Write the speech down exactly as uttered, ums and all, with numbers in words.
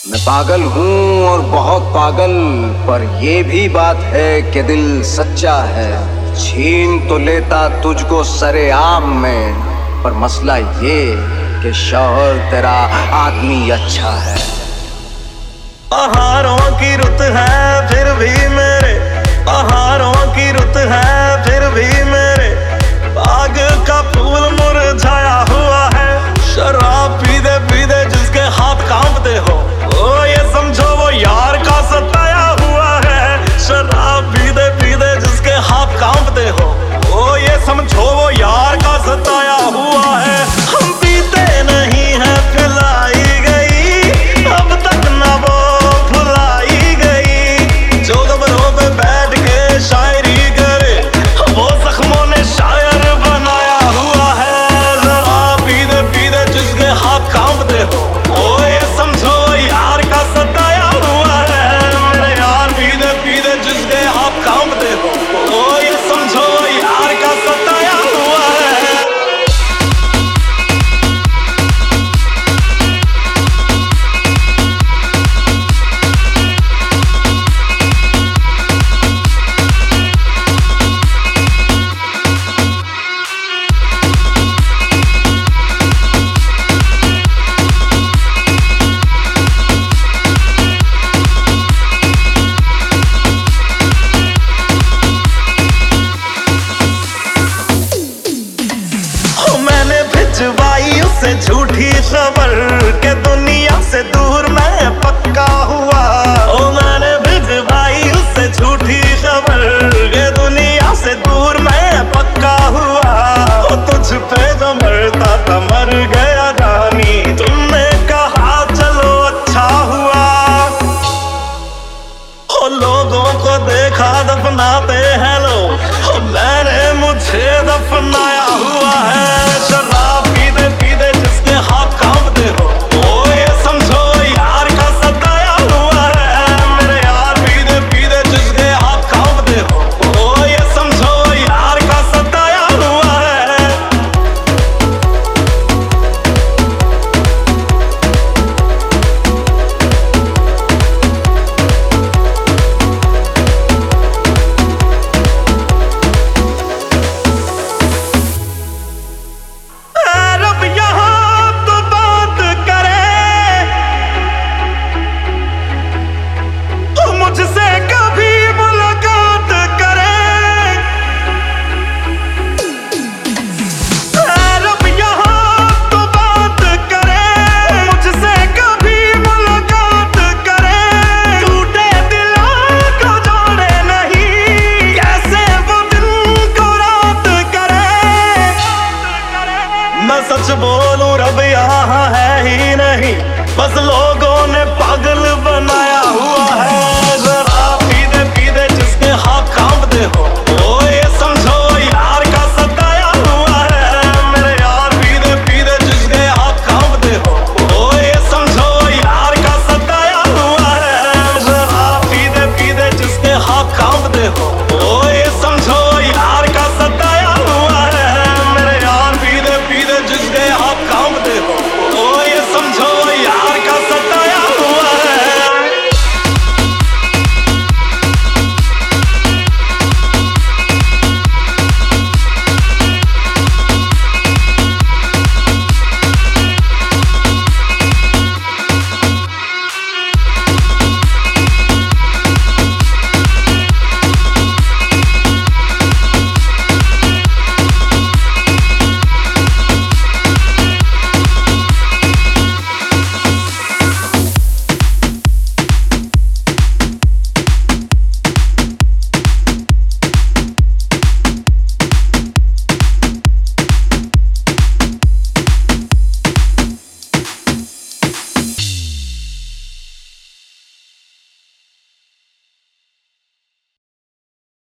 मैं पागल हूँ और बहुत पागल, पर ये भी बात है कि दिल सच्चा है। छीन तो लेता तुझको सरेआम में, पर मसला ये कि शौहर तेरा आदमी अच्छा है। बहारों की रुत है फिर भी मेरे, बहारों की रुत है फिर भी मेरे बाग का फूल मुरझाया हुआ है। शराब पीते पीते जिसके हाथ कांपते हो, ओ ये समझो वो यार का सताया हुआ है। शराब पीते पीते जिसके हाथ कांपते हो, ओ ये समझो वो यार का सताया हुआ है। हम पीते नहीं है पिलाई गई, अब तक ना वो भुलाई गई। जो कब्रों पे बैठ के शायरी करे, वो जख्मों ने शायर बनाया हुआ है। जरा पीते पीते जिसके हाथ कांपते हो, ओ ये समझो यार का सताया हुआ है। मेरे यार पीते पीते जिसके हाथ कांपते हो, ओ ये समझो यार का सताया हुआ है। मैंने भिजवाई उसे झूठी खबर के दुनिया से दूर मैं पक्का हुआ। ओ मैंने भिजवाई उसे झूठी खबर के दुनिया से दूर मैं पक्का हुआ। ओ तुझ पे जो मरता था मर गया रानी, तुमने कहा चलो अच्छा हुआ। ओ लोगों को देखा दफनाते हैं लोग, ओ मैंने मुझे दफनाया हुआ है। शराब पीते पीते जिसके हाथ कांपते हो, ओ ये समझो यार का सताया हुआ है। मेरे यार पीते पीते जिसके हाथ कांपते हो, ओ ये समझो यार का सताया हुआ है। रब यहाँ तो बात करे, तो मुझसे कभी मुलाकात करे। रब यहाँ तो बात करे, मुझसे कभी मुलाकात करे। टूटे दिलों को जोड़े नहीं, कैसे वो दिन को रात करे। मैं सच बोलूं रब यहाँ है ही नहीं, बस लोग